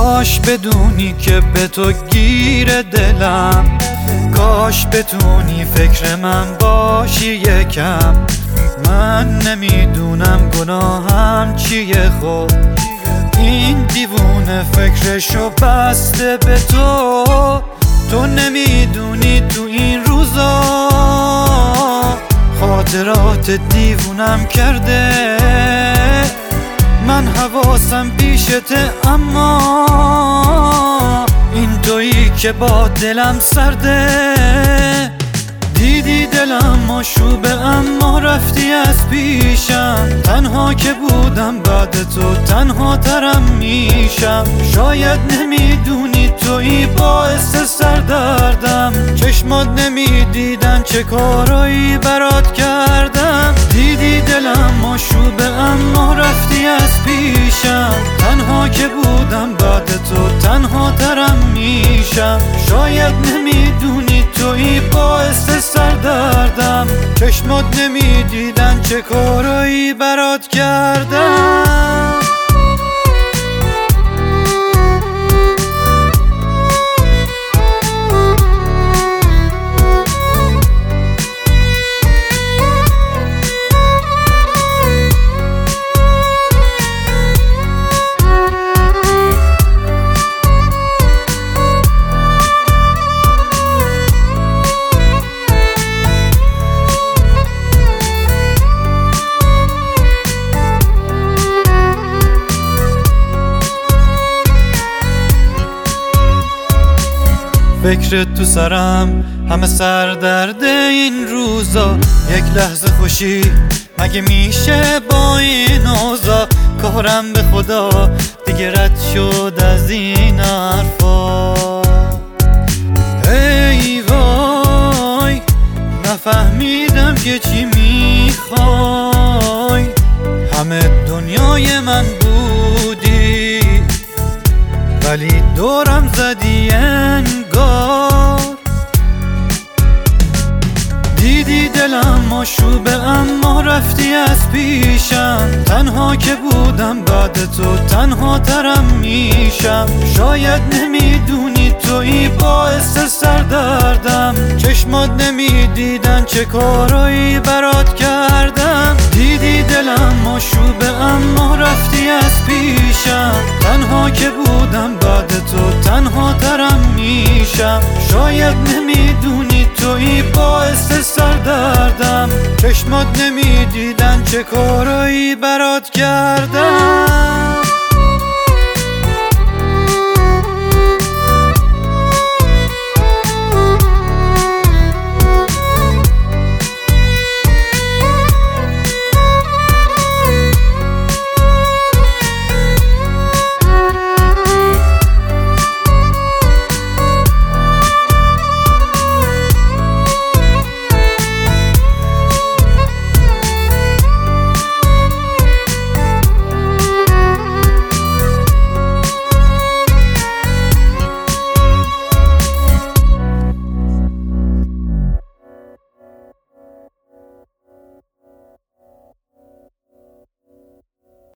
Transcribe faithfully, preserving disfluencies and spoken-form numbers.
کاش بدونی که به تو گیر دلم، کاش بتونی فکر من باشی یکم. من نمیدونم گناهم چیه، خب این دیوونه فکرشو بسته به تو. تو نمیدونی تو این روزا خاطرات دیوونم کرده. من حواسم پیشته اما این تویی که با دلم سرده. دیدی دلم مشروبه اما رفتی از پیشم. تنها که بودم بعد تو تنها ترم میشم. شاید نمیدونی تویی باعث سردردم. چشمات نمیدیدن چه کارایی برات کردم. دیدی دلم مشروبه اما رفتی از پیشم. تنها که بودم بعد تو تنها ترم میشم. شاید نمیدونی تویی باعث سردردم. چشمات نمیدیدن چه کارایی برات کردم. فکرت تو سرم همه سردرد این روزا. یک لحظه خوشی مگه میشه با این اوضاع؟ کارم به خدا دیگه رد شد از این حرفا. ای وای نفهمیدم که چی میخوای. همه دنیای من بودی ولی دورم زدی انگار. دیدی دلم مشروبه اما رفتی از پیشم. تنها که بودم بعد تو تنها ترم میشم. شاید نمیدونی تویی باعث سردردم. چشمات نمیدیدن چه کارایی برات کردم. دیدی دلم مشروبه اما رفتی از پیشم. تنها که بودم بعد تو تنها ترم میشم. شاید نمیدونی تویی باعث سردردم. چشمات نمیدیدن چه کارایی برات کردم.